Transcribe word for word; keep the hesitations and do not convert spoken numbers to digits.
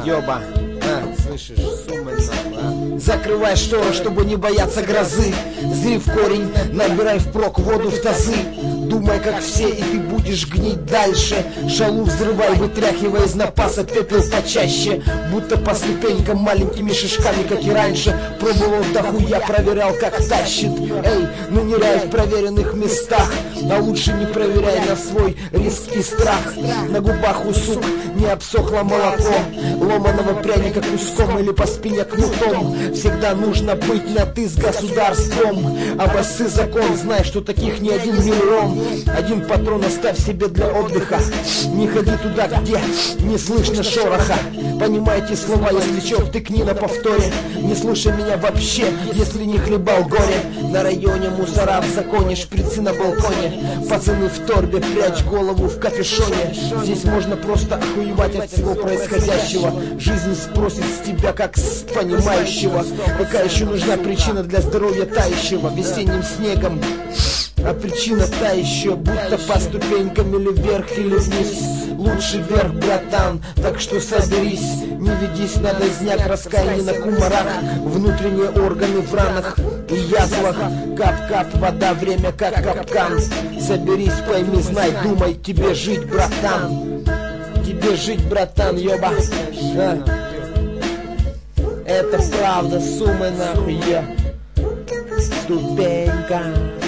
ёба. А, слышишь, сумма нахуй. Закрывай шторы, чтобы не бояться грозы. Зри в корень, набирай впрок воду в тазы. Думай, как все, и ты будешь гнить дальше. Шалу взрывай, вытряхивая из напаса пепел почаще. Будто по ступенькам маленькими шишками, как и раньше. Пробовал дохуя, проверял, как тащит. Эй, ну ныряй в проверенных местах. А лучше не проверяй на свой риск и страх. На губах у сук не обсохло молоко. Ломаного пряника куском или по спине кнутом. Всегда нужно быть на ты с государством. Обоссы закон, знай, что таких не один миллион. Один патрон оставь себе для отдыха. Не ходи туда, где не слышно шороха. Понимаете слова, если чё, втыкни на повторе. Не слушай меня вообще, если не хлебал горе. На районе мусора в законе, шприцы на балконе. Пацаны в торбе, прячь голову в капюшоне. Здесь можно просто охуевать от всего происходящего. Жизнь спросит с тебя, как с понимающего. Какая еще нужна причина для здоровья тающего весенним снегом? А причина та еще, будто по ступенькам или вверх, или вниз. Лучше вверх, братан, так что соберись. Не ведись на дозняк, раскаяние на кумарах. Внутренние органы в ранах и язвах. Кап-кап, вода, время как капкан. Соберись, пойми, знай, думай, тебе жить, братан. Тебе жить, братан, ёба. А? Это правда, суммы нахуй, я. Ступенька.